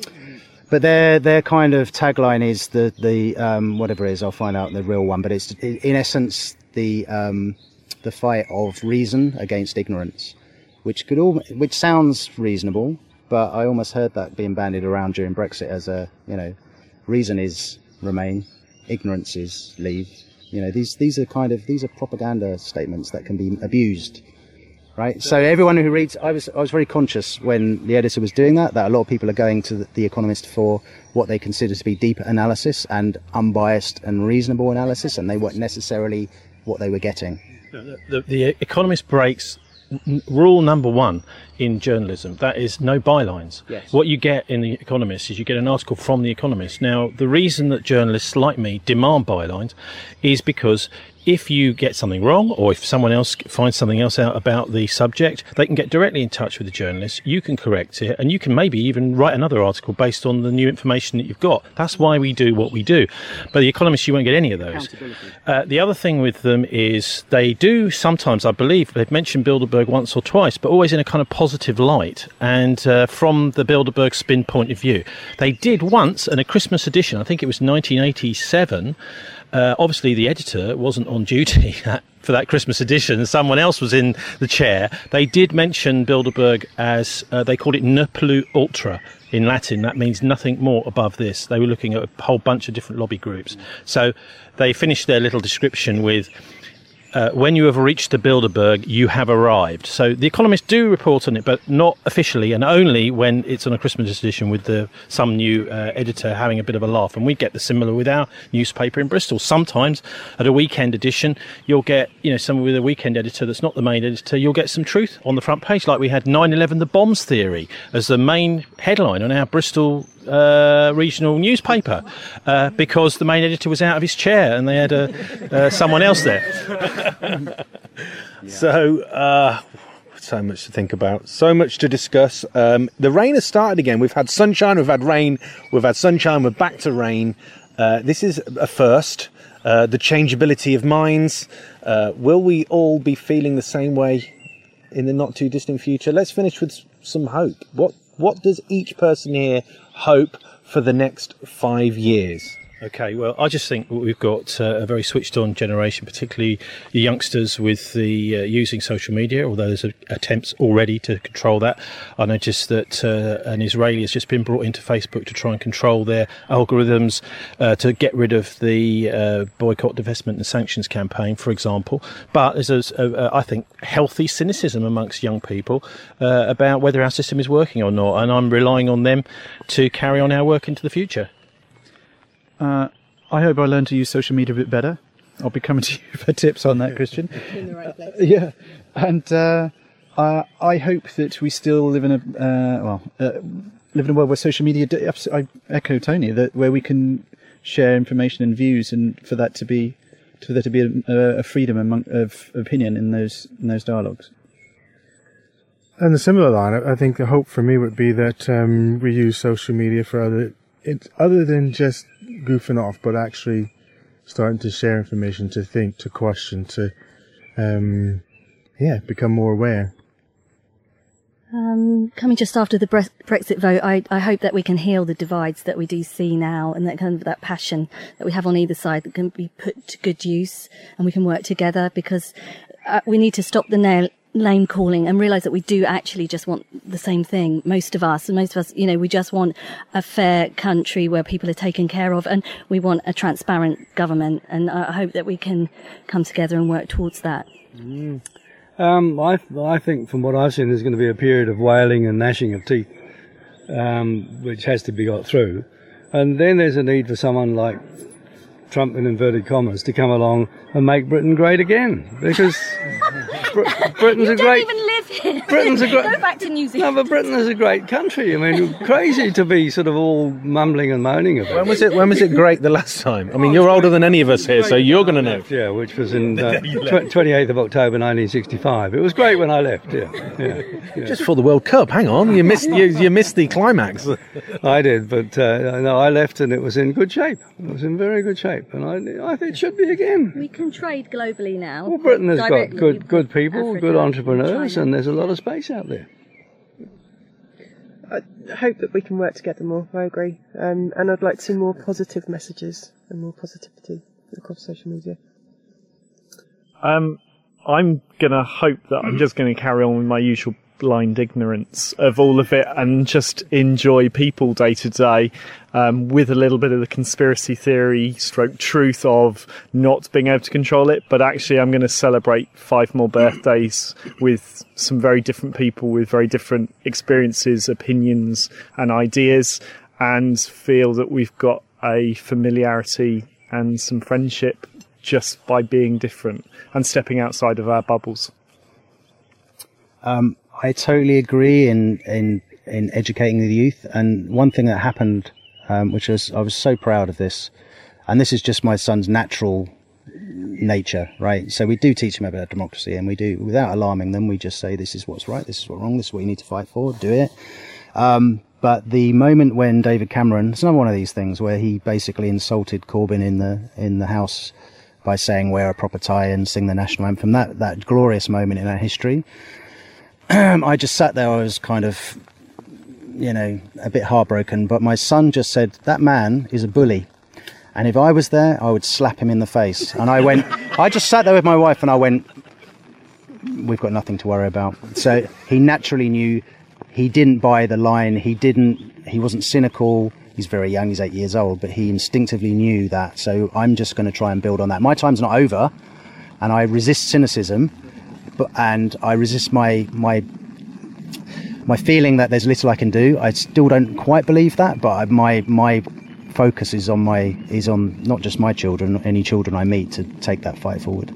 but their their kind of tagline is the the um, whatever it is. I'll find out the real one. But it's in essence the um, the fight of reason against ignorance, which could all which sounds reasonable. But I almost heard that being bandied around during Brexit as a you know, reason is remain, ignorance is leave. You know, these these are kind of these are propaganda statements that can be abused. Right. So everyone who reads, I was I was very conscious when the editor was doing that, that a lot of people are going to the, the Economist for what they consider to be deep analysis and unbiased and reasonable analysis, and they weren't necessarily what they were getting. The, the, the Economist breaks n- rule number one in journalism. That is no bylines. Yes. What you get in The Economist is you get an article from The Economist. Now, the reason that journalists like me demand bylines is because if you get something wrong, or if someone else finds something else out about the subject, they can get directly in touch with the journalist, you can correct it, and you can maybe even write another article based on the new information that you've got. That's why we do what we do. But The Economist, you won't get any of those. Uh, the other thing with them is they do sometimes, I believe, they've mentioned Bilderberg once or twice, but always in a kind of positive light, and uh, from the Bilderberg spin point of view. They did once, in a Christmas edition, I think it was nineteen eighty-seven, Uh, obviously, the editor wasn't on duty for that Christmas edition. Someone else was in the chair. They did mention Bilderberg as, uh, they called it ne plus ultra in Latin. That means nothing more above this. They were looking at a whole bunch of different lobby groups. So they finished their little description with, Uh, when you have reached the Bilderberg, you have arrived. So the Economist do report on it, but not officially, and only when it's on a Christmas edition with the, some new uh, editor having a bit of a laugh. And we get the similar with our newspaper in Bristol. Sometimes at a weekend edition, you'll get, you know, someone with a weekend editor that's not the main editor. You'll get some truth on the front page, like we had nine eleven, the bombs theory, as the main headline on our Bristol Uh, regional newspaper, uh, because the main editor was out of his chair and they had uh, uh, someone else there. yeah. So, uh, so much to think about, so much to discuss. Um, the rain has started again. We've had sunshine, we've had rain, we've had sunshine, we're back to rain. Uh, this is a first. Uh, the changeability of minds. Uh, will we all be feeling the same way in the not too distant future? Let's finish with some hope. What What does each person here hope for the next five years? Okay, well, I just think we've got uh, a very switched-on generation, particularly youngsters with the uh, using social media, although there's a, attempts already to control that. I noticed that uh, an Israeli has just been brought into Facebook to try and control their algorithms, uh, to get rid of the uh, boycott, divestment and sanctions campaign, for example. But there's, a, a, I think, healthy cynicism amongst young people uh, about whether our system is working or not, and I'm relying on them to carry on our work into the future. Uh, I hope I learn to use social media a bit better. I'll be coming to you for tips on that, Christian. In the right place. Uh, yeah, and uh, uh, I hope that we still live in a uh, well, uh, live in a world where social media, do, I echo Tony, that where we can share information and views, and for that to be, for there to be a, a freedom among, of opinion in those in those dialogues. And the similar line, I think the hope for me would be that um, we use social media for other, it's other than just goofing off, but actually starting to share information, to think, to question, to um, yeah, become more aware. Um, coming just after the Bre- Brexit vote, I, I hope that we can heal the divides that we do see now, and that kind of that passion that we have on either side that can be put to good use, and we can work together, because uh, we need to stop the nail. name calling and realise that we do actually just want the same thing. Most of us, and most of us, you know, we just want a fair country where people are taken care of, and we want a transparent government. And I hope that we can come together and work towards that. Mm. Um, I, I think from what I've seen, there's going to be a period of wailing and gnashing of teeth, um, which has to be got through. And then there's a need for someone like Trump, in inverted commas, to come along and make Britain great again, because Br- Britain's you a don't great. even live here. Britain's a great. Go back to New Zealand. No, but Britain is a great country. I mean, crazy to be sort of all mumbling and moaning about. When was it? When was it great the last time? I mean, you're older than any of us here, so you're going to know. Yeah, which was in uh, twenty-eighth of October, nineteen sixty-five. It was great when I left. Yeah, yeah, yeah. Just for the World Cup. Hang on, you missed you, you missed the climax. I did, but uh, no, I left and it was in good shape. It was in very good shape, and I, I think it should be again. We can trade globally now. Well, Britain has got Directly good, good people, Africa, good entrepreneurs, China. and there's a lot of space out there. I hope that we can work together more. I agree, um, and I'd like to see more positive messages and more positivity across social media. Um, I'm gonna hope that I'm just gonna carry on with my usual blind ignorance of all of it and just enjoy people day to day, um, with a little bit of the conspiracy theory stroke truth of not being able to control it. But actually I'm going to celebrate five more birthdays with some very different people with very different experiences, opinions and ideas, and feel that we've got a familiarity and some friendship just by being different and stepping outside of our bubbles. Um, I totally agree in, in, in educating the youth. And one thing that happened, um, which was, I was so proud of this, and this is just my son's natural nature, right? So we do teach him about democracy, and we do, without alarming them, we just say, this is what's right, this is what's wrong, this is what you need to fight for, do it. Um, but the moment when David Cameron, it's another one of these things where he basically insulted Corbyn in the, in the House by saying wear a proper tie and sing the national anthem, that, that glorious moment in our history. I just sat there, I was kind of, you know, a bit heartbroken, but my son just said, that man is a bully. And if I was there, I would slap him in the face. And I went, I just sat there with my wife and I went, we've got nothing to worry about. So he naturally knew, he didn't buy the line, he didn't, he wasn't cynical. He's very young, he's eight years old, but he instinctively knew that. So I'm just going to try and build on that. My time's not over, and I resist cynicism. But, and I resist my my my feeling that there's little I can do. I still don't quite believe that, but I, my my focus is on my is on not just my children, any children I meet, to take that fight forward.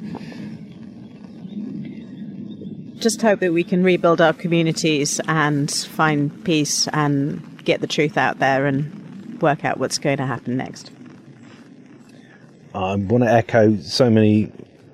Just hope that we can rebuild our communities and find peace and get the truth out there and work out what's going to happen next. I want to echo so many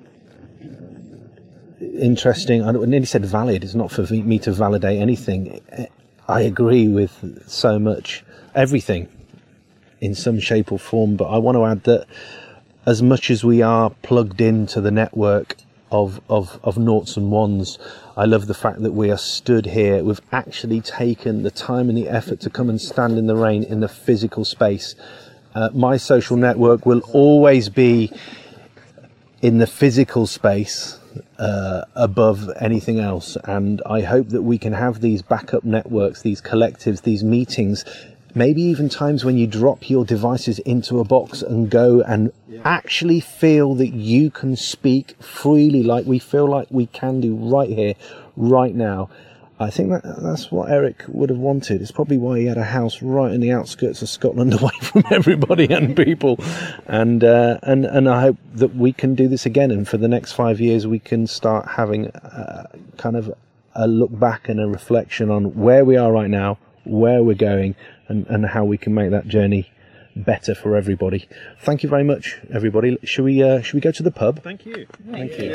interesting, I nearly said valid, it's not for me to validate anything. I agree with so much, everything in some shape or form, but I want to add that as much as we are plugged into the network of, of, of noughts and ones, I love the fact that we are stood here, we've actually taken the time and the effort to come and stand in the rain in the physical space. Uh, my social network will always be in the physical space, Uh, above anything else, and I hope that we can have these backup networks, these collectives, these meetings, maybe even times when you drop your devices into a box and go and actually feel that you can speak freely like we feel like we can do right here, right now. I think that that's what Eric would have wanted. It's probably why he had a house right in the outskirts of Scotland, away from everybody and people. And uh, and and I hope that we can do this again. And for the next five years, we can start having uh, kind of a look back and a reflection on where we are right now, where we're going, and, and how we can make that journey better for everybody. Thank you very much, everybody. Should we uh, should we go to the pub? Thank you. Thank you.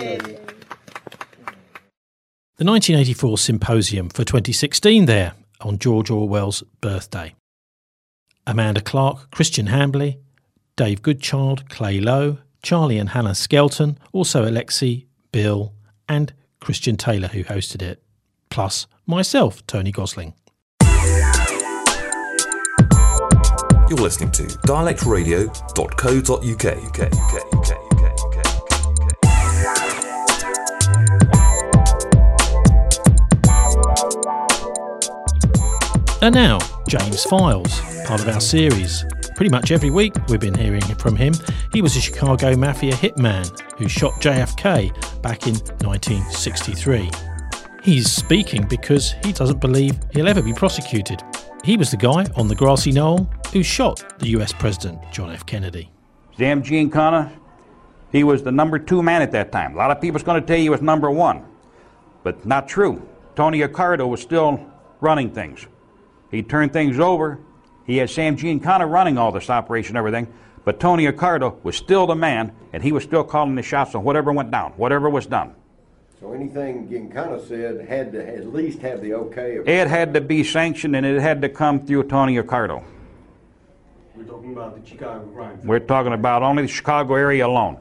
The nineteen eighty-four Symposium for twenty sixteen there on George Orwell's birthday. Amanda Clark, Christian Hambley, Dave Goodchild, Clay Lowe, Charlie and Hannah Skelton, also Alexi, Bill and Christian Taylor who hosted it, plus myself, Tony Gosling. You're listening to dialect radio dot co dot uk. And now, James Files, part of our series. Pretty much every week we've been hearing from him. He was a Chicago Mafia hitman who shot J F K back in nineteen sixty-three. He's speaking because he doesn't believe he'll ever be prosecuted. He was the guy on the grassy knoll who shot the U S President John F. Kennedy. Sam Giancana, he was the number two man at that time. A lot of people's going to tell you he was number one, but not true. Tony Accardo was still running things. He turned things over. He had Sam Giancana running all this operation and everything, but Tony Accardo was still the man, and he was still calling the shots on whatever went down, whatever was done. So anything Giancana said had to at least have the okay of... It had to be sanctioned, and it had to come through Tony Accardo. We're talking about the Chicago crime. We're talking about only the Chicago area alone.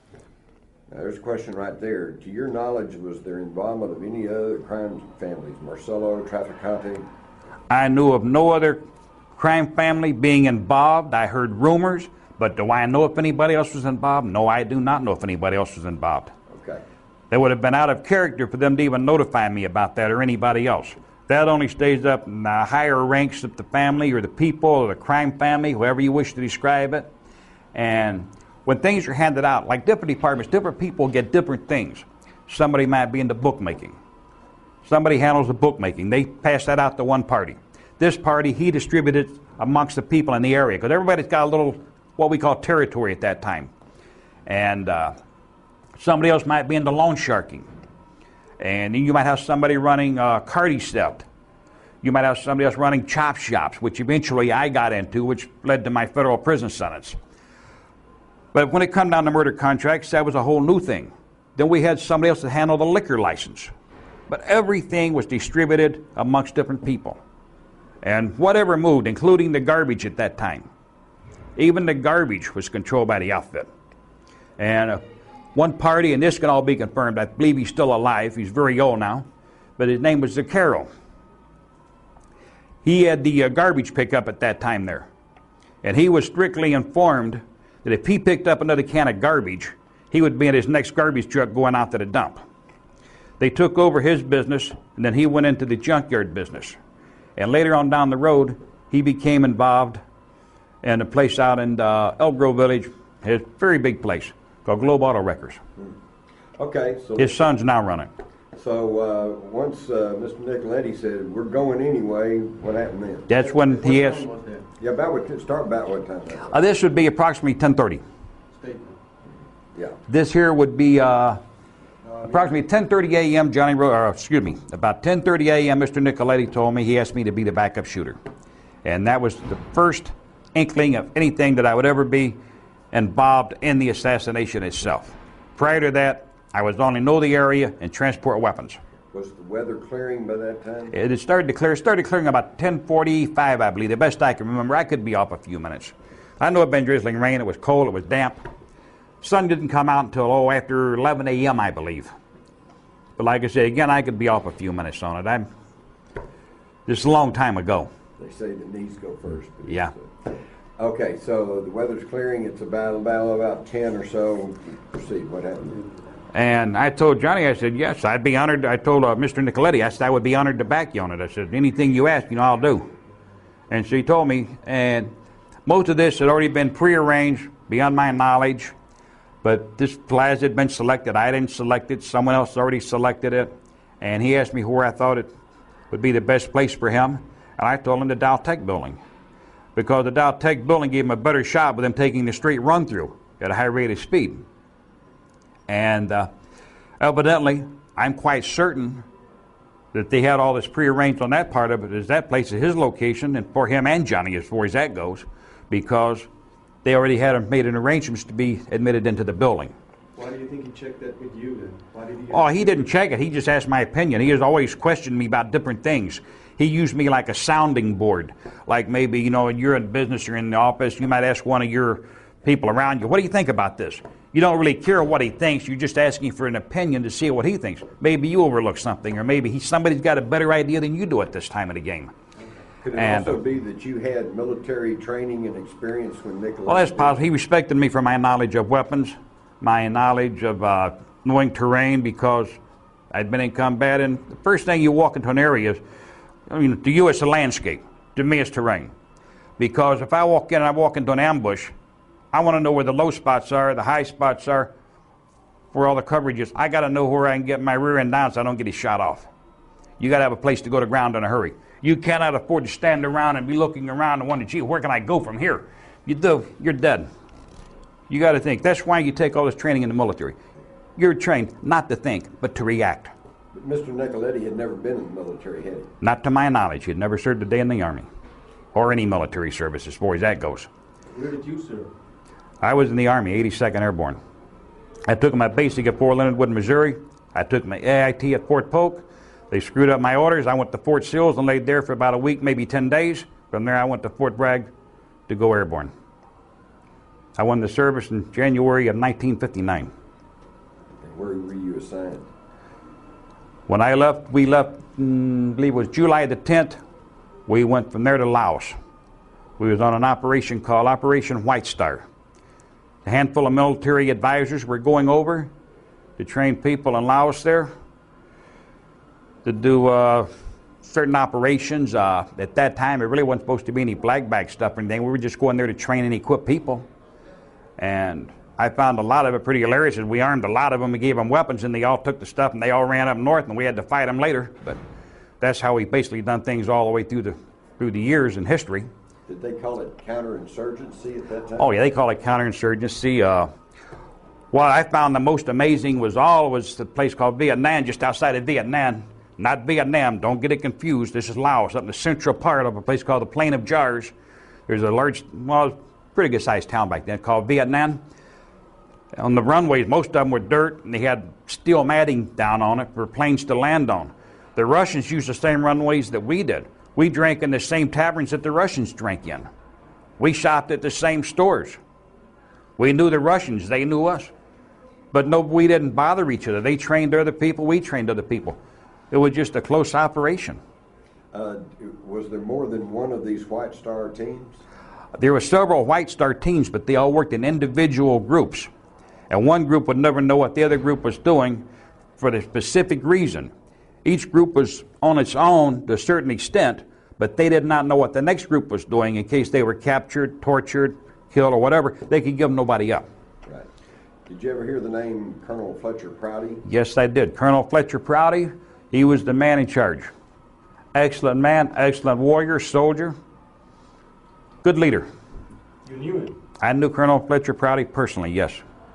Now, there's a question right there. To your knowledge, was there involvement of any other crime families, Marcello, Trafficante? I knew of no other crime family being involved. I heard rumors, but do I know if anybody else was involved? No, I do not know if anybody else was involved. Okay. That would have been out of character for them to even notify me about that or anybody else. That only stays up in the higher ranks of the family or the people or the crime family, whoever you wish to describe it. And when things are handed out, like different departments, different people get different things. Somebody might be into bookmaking. Somebody handles the bookmaking. They pass that out to one party. This party, he distributed amongst the people in the area, because everybody's got a little, what we call territory at that time. And uh, somebody else might be into loan sharking. And then you might have somebody running uh, cardi theft. You might have somebody else running chop shops, which eventually I got into, which led to my federal prison sentence. But when it come down to murder contracts, that was a whole new thing. Then we had somebody else that handled the liquor license. But everything was distributed amongst different people. And whatever moved, including the garbage at that time. Even the garbage was controlled by the outfit. And uh, one party, and this can all be confirmed, I believe he's still alive, he's very old now, but his name was Zaccaro. He had the uh, garbage pickup at that time there. And he was strictly informed that if he picked up another can of garbage, he would be in his next garbage truck going out to the dump. They took over his business, and then he went into the junkyard business. And later on down the road, he became involved in a place out in uh, Elk Grove Village, a very big place, called Globe Auto Wreckers. Okay. So his son's now running. So uh, once uh, Mister Nicoletti said, we're going anyway, what happened then? That's when he has... Yeah, about what, start about what time? Uh, this would be approximately ten thirty. Yeah. This here would be... Uh, Approximately ten thirty a.m. Johnny Ro- or excuse me, about ten thirty a.m. Mister Nicoletti told me he asked me to be the backup shooter. And that was the first inkling of anything that I would ever be involved in the assassination itself. Prior to that, I was only know the area and transport weapons. Was the weather clearing by that time? It had started to clear. It started clearing about ten forty-five, I believe, the best I can remember. I could be off a few minutes. I know it had been drizzling rain. It was cold. It was damp. Sun didn't come out until, oh, after eleven a.m., I believe. But like I say, again, I could be off a few minutes on it. I'm, this is a long time ago. They say the knees go first. Yeah. Uh, okay, so the weather's clearing. It's about, about, about ten or so. Proceed. What happened? And I told Johnny, I said, yes, I'd be honored. I told uh, Mister Nicoletti, I said, I would be honored to back you on it. I said, anything you ask, you know, I'll do. And so he told me, and most of this had already been prearranged, beyond my knowledge. But this plaza had been selected. I didn't select it. Someone else already selected it. And he asked me where I thought it would be the best place for him. And I told him the Dow Tech building. Because the Dow Tech building gave him a better shot with him taking the straight run through at a high rate of speed. And uh, evidently, I'm quite certain that they had all this prearranged on that part of it, is that place is his location, and for him and Johnny as far as that goes, because they already had made an arrangements to be admitted into the building. Why do you think he checked that with you then? Why did he? Oh, he didn't check it. He just asked my opinion. He has always questioned me about different things. He used me like a sounding board. Like maybe, you know, you're in business, you're in the office, you might ask one of your people around you, what do you think about this? You don't really care what he thinks. You're just asking for an opinion to see what he thinks. Maybe you overlook something, or maybe he, somebody's got a better idea than you do at this time of the game. Could it And, also be that you had military training and experience when Nicholas? well, that's possible. He respected me for my knowledge of weapons, my knowledge of uh, knowing terrain, because I'd been in combat. And the first thing you walk into an area is, I mean, to you it's a landscape. To me it's terrain. Because if I walk in and I walk into an ambush, I want to know where the low spots are, the high spots are, where all the coverage is. I got to know where I can get my rear end down so I don't get shot off. You got to have a place to go to ground in a hurry. You cannot afford to stand around and be looking around and wondering, gee, where can I go from here? You do, you're dead. You got to think. That's why you take all this training in the military. You're trained not to think, but to react. But Mister Nicoletti had never been in the military, had he? Not to my knowledge. He had never served a day in the Army or any military service as far as that goes. Where did you serve? I was in the Army, eighty-second Airborne. I took my basic at Fort Leonard Wood, Missouri. I took my A I T at Fort Polk. They screwed up my orders. I went to Fort Sill and laid there for about a week, maybe ten days. From there I went to Fort Bragg to go airborne. I won the service in January of nineteen fifty-nine. And where were you assigned? When I left, we left, mm, I believe it was July the tenth. We went from there to Laos. We was on an operation called Operation White Star. A handful of military advisors were going over to train people in Laos there to do uh, certain operations. Uh, at that time, it really wasn't supposed to be any black bag stuff or anything. We were just going there to train and equip people. And I found a lot of it pretty hilarious. We armed a lot of them and gave them weapons, and they all took the stuff and they all ran up north, and we had to fight them later. But that's how we basically done things all the way through the through the years in history. Did they call it counterinsurgency at that time? Oh yeah, they call it counterinsurgency. Uh, what I found the most amazing was all was the place called Vietnam, just outside of Vietnam. Not Vietnam. Don't get it confused. This is Laos, up in the central part of a place called the Plain of Jars. There's a large, well, pretty good sized town back then called Vietnam. On the runways, most of them were dirt, and they had steel matting down on it for planes to land on. The Russians used the same runways that we did. We drank in the same taverns that the Russians drank in. We shopped at the same stores. We knew the Russians, they knew us. But no, we didn't bother each other. They trained other people, we trained other people. It was just a close operation. Uh, was there more than one of these White Star teams? There were several White Star teams, but they all worked in individual groups. And one group would never know what the other group was doing for the specific reason. Each group was on its own to a certain extent, but they did not know what the next group was doing in case they were captured, tortured, killed, or whatever. They could give nobody up. Right. Did you ever hear the name Colonel Fletcher Prouty? Yes, I did. Colonel Fletcher Prouty, he was the man in charge. Excellent man, excellent warrior, soldier, good leader. You knew him? I knew Colonel Fletcher Prouty personally, yes.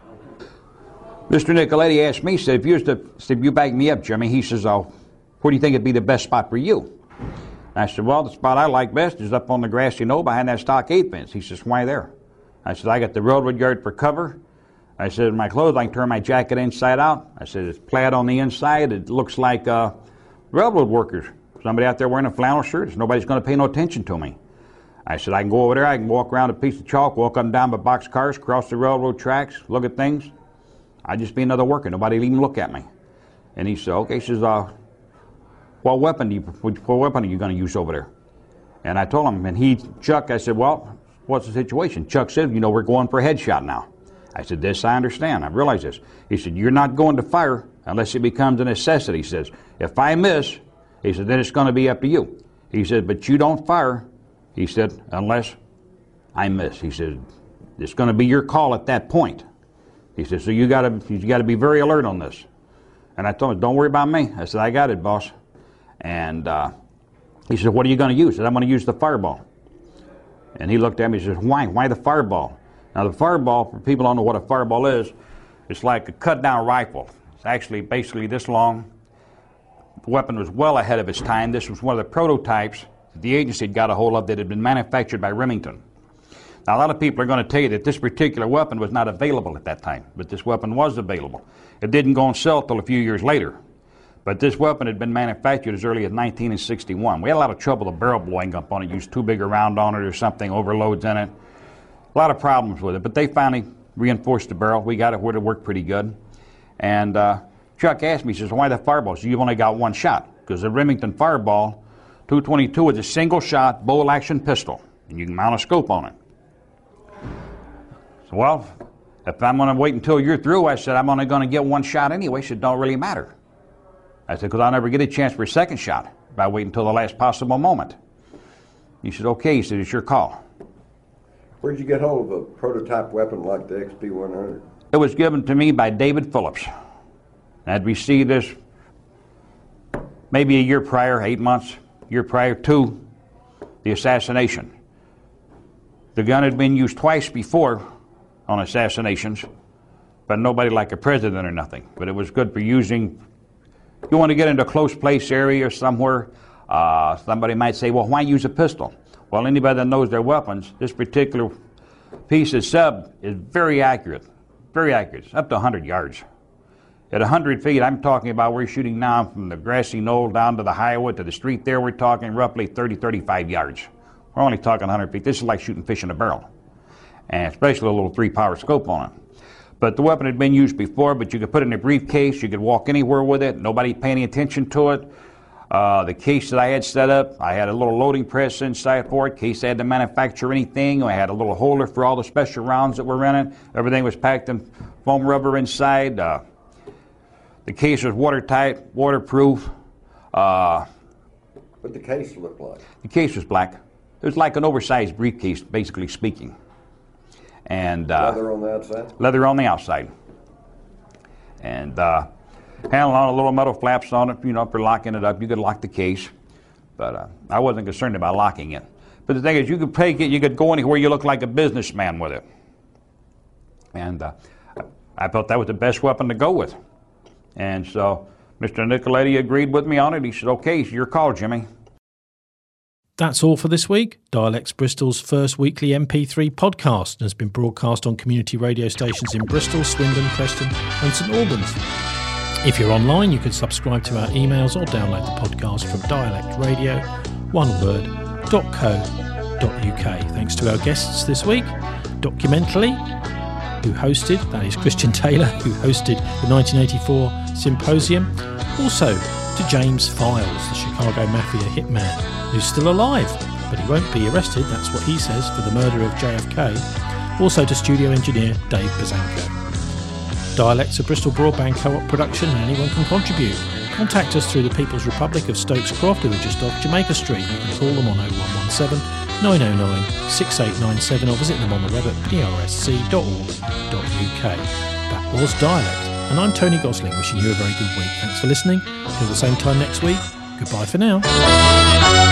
Mister Nicoletti asked me, said, if you was to, said, if you back me up, Jimmy, he says, oh, where do you think would be the best spot for you? I said, well, the spot I like best is up on the grassy knoll behind that stockade fence. He says, why there? I said, I got the railroad yard for cover. I said, my clothes, I can turn my jacket inside out. I said, it's plaid on the inside. It looks like uh, railroad workers. Somebody out there wearing a flannel shirt. Nobody's going to pay no attention to me. I said, I can go over there. I can walk around a piece of chalk, walk up and down by box cars, cross the railroad tracks, look at things. I'd just be another worker. Nobody would even look at me. And he said, okay. He says, uh, what weapon do you, what weapon are you going to use over there? And I told him, and he, Chuck, I said, well, what's the situation? Chuck said, you know, we're going for a headshot now. I said, this I understand. I realize this. He said, you're not going to fire unless it becomes a necessity. He says, if I miss, he said, then it's going to be up to you. He said, but you don't fire, he said, unless I miss. He said, it's going to be your call at that point. He said, so you got to you got to be very alert on this. And I told him, don't worry about me. I said, I got it, boss. And uh, he said, what are you going to use? I said, I'm going to use the fireball. And he looked at me and said, why? Why the fireball? Now, the fireball, for people who don't know what a fireball is, it's like a cut-down rifle. It's actually basically this long, The weapon was well ahead of its time. This was one of the prototypes that the agency had got a hold of that had been manufactured by Remington. Now, a lot of people are going to tell you that this particular weapon was not available at that time, but this weapon was available. It didn't go on sale until a few years later. But this weapon had been manufactured as early as nineteen sixty-one. We had a lot of trouble with the barrel blowing up on it, used too big a round on it or something, overloads in it. A lot of problems with it, but they finally reinforced the barrel. We got it where it worked pretty good. And uh, Chuck asked me, he says, why the Fireball? So you've only got one shot. Because the Remington Fireball two twenty-two is a single-shot bolt-action pistol, and you can mount a scope on it. So, well, if I'm going to wait until you're through, I said, I'm only going to get one shot anyway, so it don't really matter. I said, because I'll never get a chance for a second shot if I wait until the last possible moment. He said, okay. He said, it's your call. Where'd you get hold of a prototype weapon like the X P one hundred? It was given to me by David Phillips. I'd received this maybe a year prior, eight months, year prior to the assassination. The gun had been used twice before on assassinations, but nobody like a president or nothing. But it was good for using. You want to get into a close place area or somewhere, uh, somebody might say, well, why use a pistol? Well, anybody that knows their weapons, this particular piece of sub is very accurate, very accurate. It's up to one hundred yards. At one hundred feet, I'm talking about we're shooting now from the grassy knoll down to the highway to the street there, we're talking roughly thirty, thirty-five yards. We're only talking one hundred feet. This is like shooting fish in a barrel, and especially a little three-power scope on it. But the weapon had been used before, but you could put it in a briefcase. You could walk anywhere with it. Nobody pay any attention to it. Uh, the case that I had set up, I had a little loading press inside for it, in case I had to manufacture anything. I had a little holder for all the special rounds that were in it. Everything was packed in foam rubber inside. Uh, the case was watertight, waterproof. Uh, What did the case look like? The case was black. It was like an oversized briefcase, basically speaking. And uh, leather on the outside? Leather on the outside. And uh, handle on a little metal flaps on it, you know, for locking it up. You could lock the case, but uh, I wasn't concerned about locking it. But the thing is, you could take it, you could go anywhere you look like a businessman with it. And uh, I felt that was the best weapon to go with. And so Mister Nicoletti agreed with me on it. He said, okay, it's your call, Jimmy. That's all for this week. Dialects Bristol's first weekly M P three podcast has been broadcast on community radio stations in Bristol, Swindon, Preston and St Albans. If you're online, you can subscribe to our emails or download the podcast from dialect radio one word dot co dot uk. Thanks to our guests this week, Documentally, who hosted, that is Christian Taylor, who hosted the nineteen eighty-four symposium. Also to James Files, the Chicago Mafia hitman, who's still alive, but he won't be arrested, that's what he says, for the murder of J F K. Also to studio engineer Dave Bazanko. Dialects of Bristol Broadband Co-op production, and anyone can contribute. Contact us through the People's Republic of Stokes Croft, who are just off Jamaica Street. You can call them on oh one one seven, nine oh nine, six eight nine seven or visit them on the web at p r s c dot org dot u k. That was Dialect, and I'm Tony Gosling, wishing you a very good week. Thanks for listening. Till the same time next week, goodbye for now.